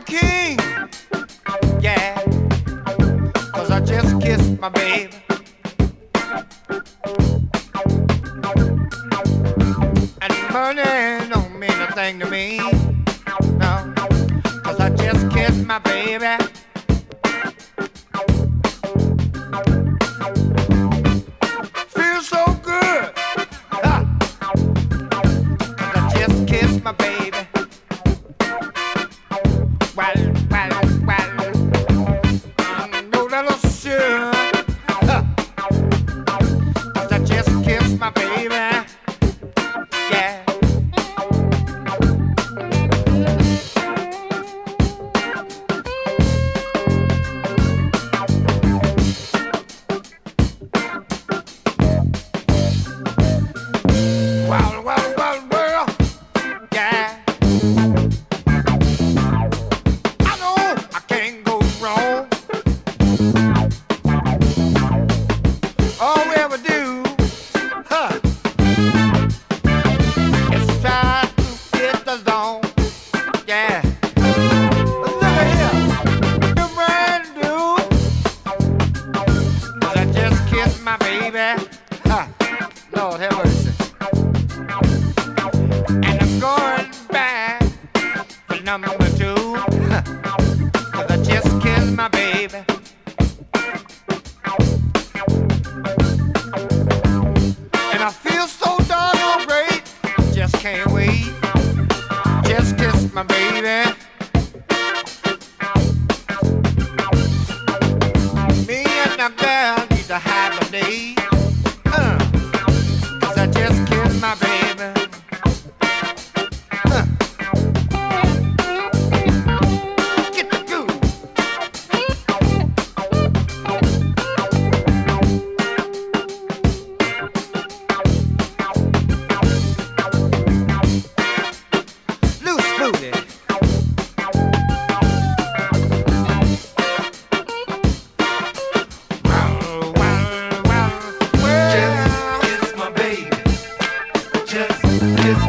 king, yeah, 'cause I just kissed my baby. And money don't mean a thing to me, no, 'cause I just kissed my baby. Feels so good, ha, 'cause I just kissed my baby. No little sure, ha, 'cause I just kissed my baby. Yeah. Well, well, well, well, yeah. I know I can't go wrong. All we ever do, huh, is try to get along. Yeah. Look at here, you brand new, 'cause I just kissed my baby. Huh. Lord have mercy. And I'm going back for number 2, 'cause I just kissed my baby. And I feel so darn great, just can't wait. Just kissed my baby. Me and the girl need to have a date, 'cause I just kissed my baby. Get the groove. Loose booty. Wow, wow, wow. Well, Just kiss my baby. Just kiss